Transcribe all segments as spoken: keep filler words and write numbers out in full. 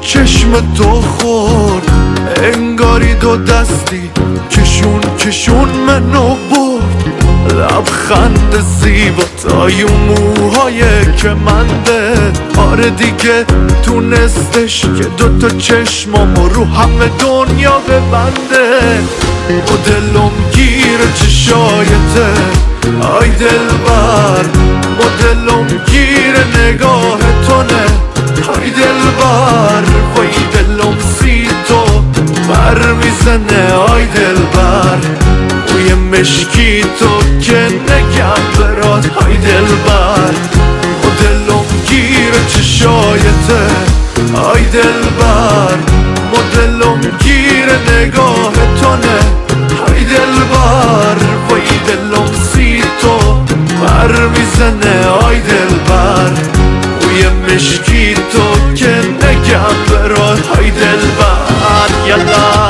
چشم تو خورد، انگاری دو دستی کشون کشون منو برد. لبخند زیبا تای موهای کمنده، آره دیگه تونستش که دوتا چشمامو رو همه دنیا ببنده. و دلم گیر چشایته آی دلبر، و دلم گیر نگاه تونه آی دلبر. وای دلم سی تو بر میزنه آی دلبر، بوی مشکی تو که نگم برات آی دلبر. و دلم گیر چشایته آی دلبر، و دلم گیر نگاه تونه آی دلبر. وای دلم سی تو بر میزنه آی دلبر، بوی مشکی تو که نگم برات آی دلبر. یلا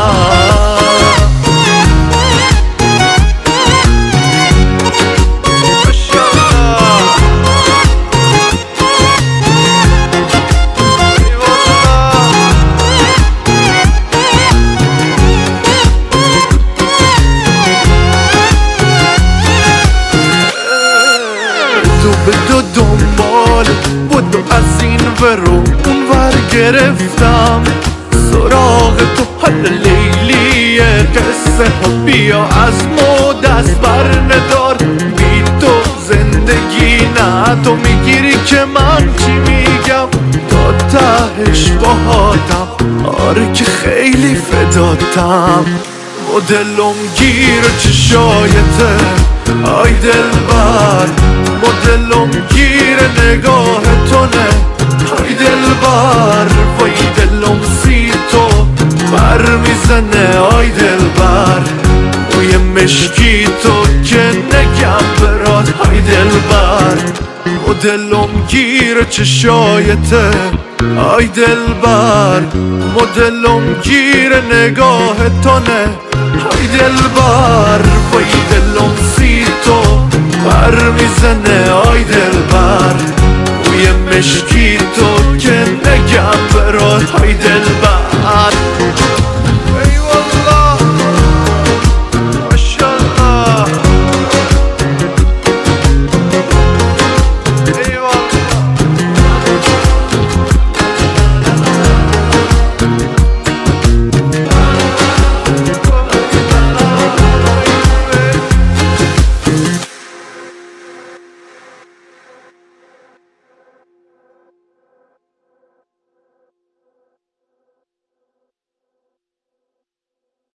بدو دنبال بدو از این ورو اون ور گرفتم سراغ تو حالا لیلی قصه ها. بیا از ما دست بر ندار، بی تو زندگی نه. تو میگیری که من چی میگم تا تهش باهاتم، آره که خیلی فداتم. و دلم گیر چشایته آی دلبر، و دلم گیر نگاه تونه آی دلبر. وای دلم سی تو بر میزنه آی دلبر، بوی مشکی تو که نگم برات آی دلبر. و دلم گیر چشایته آی دلبر، و دلم گیر نگاه تونه آی دلبر. وای دلم سی تو بر میزنه آی دلبر، بوی مشکی تو که نگم برات آی دلبر.